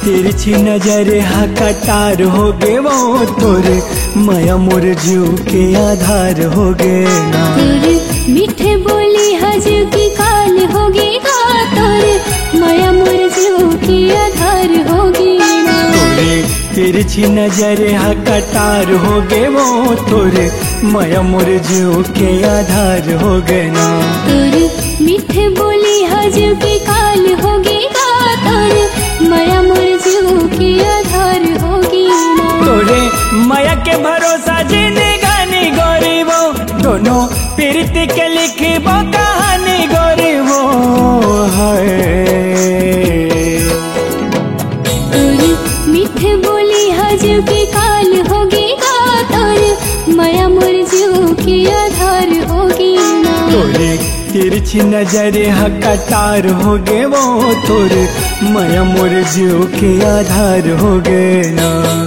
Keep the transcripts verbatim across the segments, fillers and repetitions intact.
तिरछी नजर हा कटार हो गे वो तोरे माया मोर जीव के आधार हो गे ना। तोरे मीठे बोली हजू की काल होगी गा तोरे माया मोर जीव के आधार होगी ना। तोरे तिरछी नजर हा कटार हो गे वो तोरे माया मोर जीव के आधार हो गे ना। तोरे मीठे बोली हजू की काल होगी गा तोरे माया मोर जीव के आधार होगी ना। तोरे माया के भरोसा जिंदगानी गोरी वो दोनों प्रीति के लिखबो कहानी गोरी वो है। तोरे मीठे बोली हजू की काल होगी गा तोरे माया मोर जीव के आधार होगी ना। तोरे तिरछी नजर हा कटार हो गे वो तोरे माया मोर जीव के आधार हो गे ना।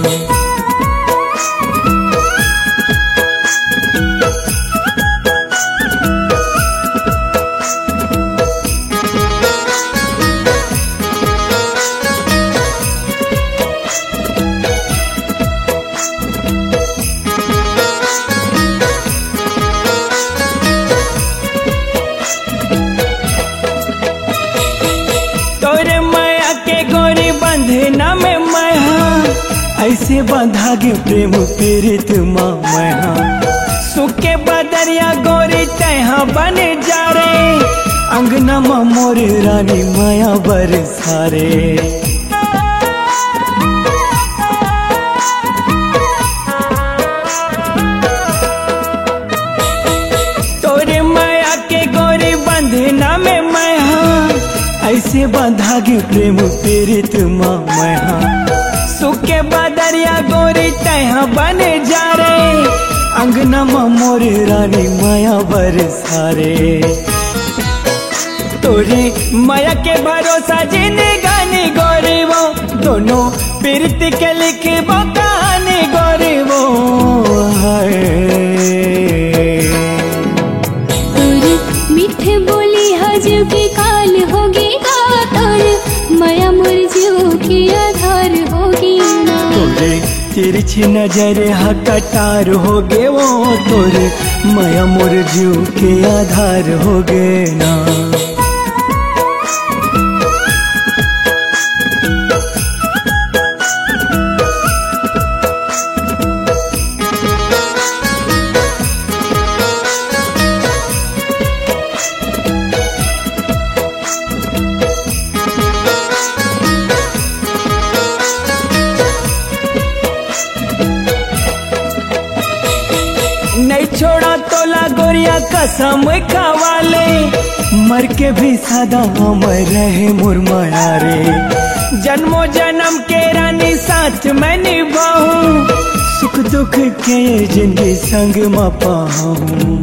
तोरे माया के गोरी बंधना में मैं ऐसे बंधा गे प्रेम पीड़ित माँ मैं सुख के बदरिया गोरी तहा बन जा रे अंगना माँ मोर रानी माया बरसारे। तोरे माया के गोरी बंधना में मैं ऐसे बंधा गे प्रेम पीड़ित माँ मैं सुख के बदरिया गोरी तहा बन जा रे अंगना माँ मोर रानी माया बरसारे। तोरे माया के भरोसा जिंदगानी गोरी वो दोनों प्रीति के लिखबो कहानी गोरी वो है। तोरे मीठे बोली हजू की काल होगी गा तोरे माया मोर जीव के आधार होगी ना। तोरे तिरछी नजर हा कटार हो गे वो तोरे माया मोर जीव के आधार हो गे ना। नहीं छोड़ा तोला गोरिया कसम खवाले मर के भी सदा अमर रहे मुरमाया रे जन्मों जन्म के रानी साथ मैं निभाऊं सुख दुख के जिंदगी संग में पाऊं।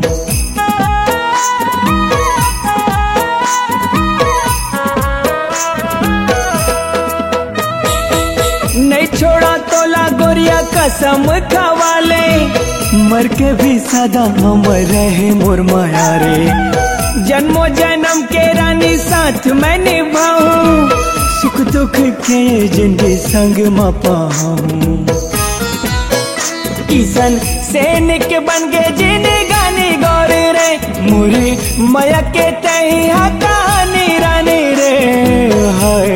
नहीं छोड़ा तोला गोरिया कसम खवाले मर के भी सदा अमर रहे मोर माया रे जन्मों जन्म के रानी साथ मैं निभाऊं सुख दुख के जिंदगी संग में पाऊं। किशन सैनिक बन गए जिंदगानी गौरी रे मोरी माया के तही हा कहानी रानी रे हाय।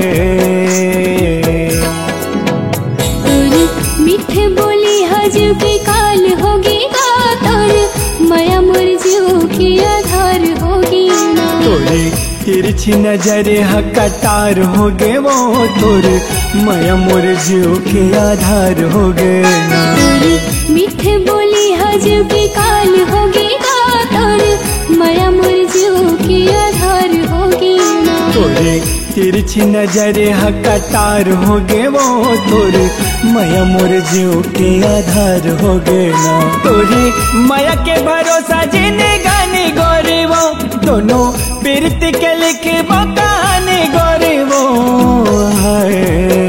तोरे मीठे बोली हजू की काल होगी गा तोरे माया मोर जीव के आधार होगी ना। तोरे तिरछी नजर हा कटार हो गे वो तोरे माया मोर जीव के आधार हो गे ना। तोरे मीठे बोली हजू की काल होगी गा तोरे माया मोर जीव के आधार होगी ना। तोरे तिरछी नजर हा कटार हो गे वो तोरे माया मोर जीव के आधार हो गे ना। तोरे माया के भरोसा जिंदगानी गोरी वो दोनों प्रीति के लिखबो कहानी गोरी वो है।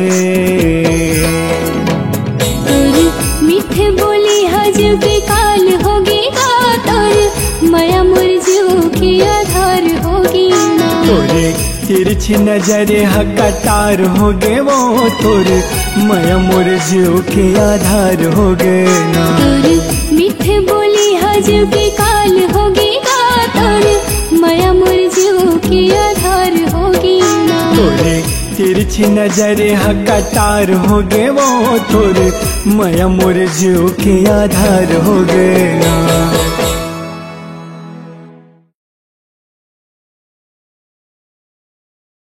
तोरे मीठे बोली हजू की काल होगी गा तोरे माया मोर जीव के आधार होगी ना। तोरे तिरछी नजरे हकटार हो गे वो तोर मया मोर जीव के आधार हो गे ना। तोर मीठे बोली हजू के काल होगी गा तोर मया मोर जीव के आधार होगी ना। तोरे तिरछी नजरे हकटार हो गे वो तोर मया मोर जीव के आधार हो गे ना।